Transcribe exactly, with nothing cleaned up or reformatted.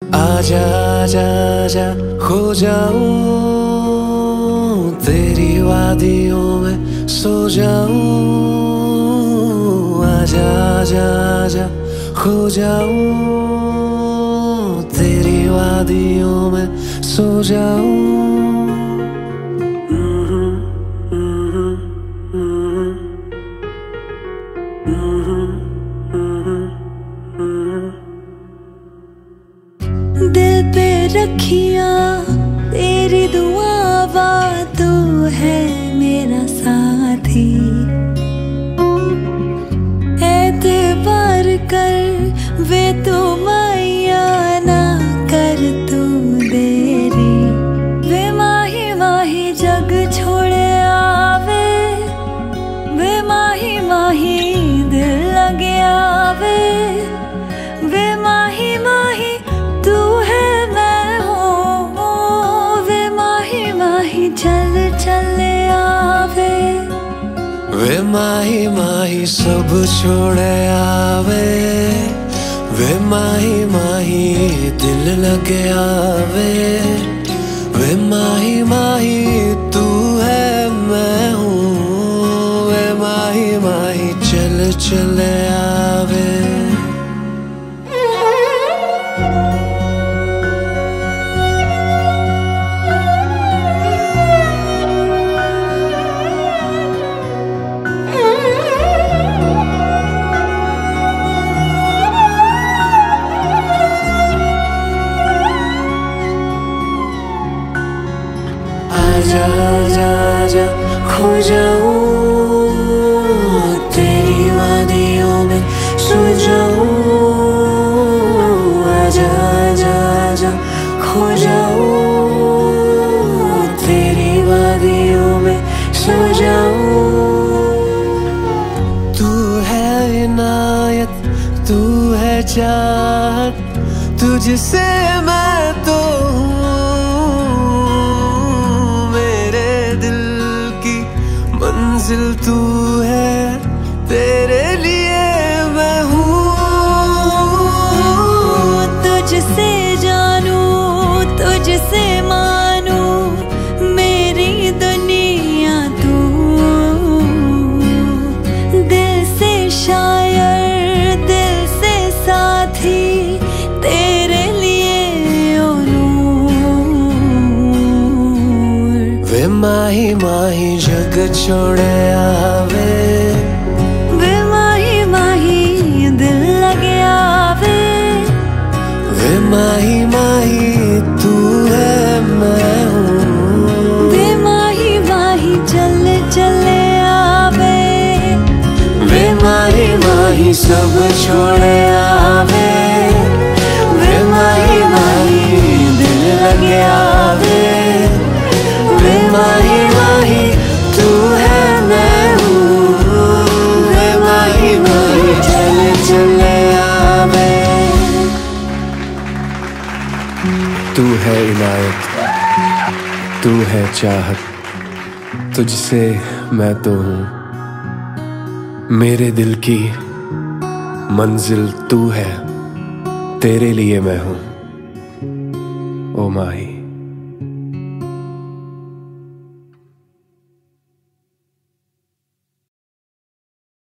आजा आजा आजा खो जाऊं तेरी वादियों में सो जाऊं। आजा आजा आजा खो जाऊं तेरी वादियों में सो जाऊं। दिल पे रखिया तेरी दुआवा तू है मेरा साथी। एतबार कर वे तू मैया ना कर तू देरी। वे माही माही जग छोड़े आवे, वे माही माही दिल लगे आवे। वे माही माही तू है मैं हूँ, वे माही माही चल चले आवे। वे माही माही सब छोड़े आवे, वे माही माही दिल लगे आवे। वे माही माही तू है मैं हूँ, वे माही माही चल चले आवे। आजा आजा आजा खो जाऊं तेरी वादियों में सो जाऊं। आजा आजा आजा खो जाऊं तेरी वादियों में सो जाऊं। तू है इनायत तू है चाहत, तुझसे मैं तो मंजिल तू है, तेरे लिए मैं हूँ। तुझसे जानू तुझसे मानू मेरी दुनिया तू। दिल से शायर दिल से साथी तेरे लिए ओ नूर। वे माही माही जग छोड़े आवे, वे माही माही दिल लगे आवे। वे माही माही तू है मैं हूँ, वे माही माही चल चले आवे। वे माही माही सब छोड़े आवे, वे माही माही दिल लगे आवे। वे माही माही तू है मैं हूँ, वे माही माही चल चले आवे। तू है इनायत तू है चाहत, तुझसे मैं तो हूँ। मेरे दिल की मंजिल तू है, तेरे लिए मैं हूँ ओ माही।